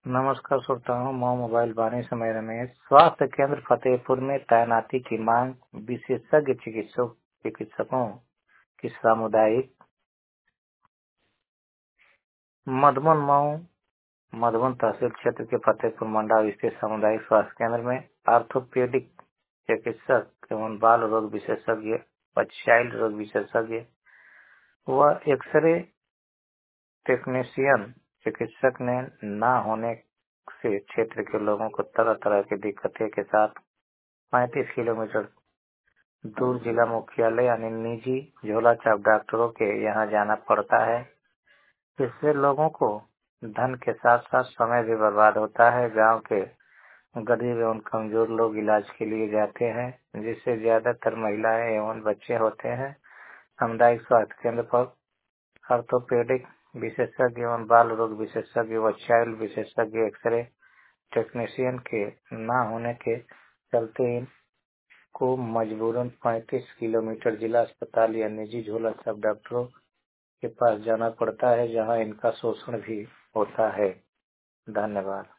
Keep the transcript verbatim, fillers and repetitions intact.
नमस्कार श्रोताओं, मैं मोबाइल वाणी समय रमेश। स्वास्थ्य केंद्र फतेहपुर में तैनाती की मांग, विशेषज्ञ चिकित्सक चिकित्सकों की सामुदायिक। मधुबन मऊ मधुबन तहसील क्षेत्र के फतेहपुर मंडल स्थित सामुदायिक स्वास्थ्य केंद्र में ऑर्थोपेडिक चिकित्सक एवं बाल रोग विशेषज्ञ व चाइल्ड रोग विशेषज्ञ व एक्सरे टेक्नीशियन चिकित्सक ने न होने से क्षेत्र के लोगों को तरह तरह की दिक्कतें के साथ पैंतीस किलोमीटर दूर जिला मुख्यालय यानी निजी झोला छाप डॉक्टरों के यहाँ जाना पड़ता है। इससे लोगों को धन के साथ साथ समय भी बर्बाद होता है। गांव के गरीब एवं कमजोर लोग इलाज के लिए जाते हैं, जिससे ज्यादातर महिलाएं एवं बच्चे होते हैं। सामुदायिक स्वास्थ्य केंद्र पर ऑर्थोपेडिक विशेषज्ञ एवं बाल रोग विशेषज्ञ व चाइल्ड विशेषज्ञ एक्सरे टेक्नीशियन के न होने के चलते इनको मजबूरन पैंतीस किलोमीटर जिला अस्पताल या निजी झोला छाप डॉक्टरों के पास जाना पड़ता है, जहां इनका शोषण भी होता है। धन्यवाद।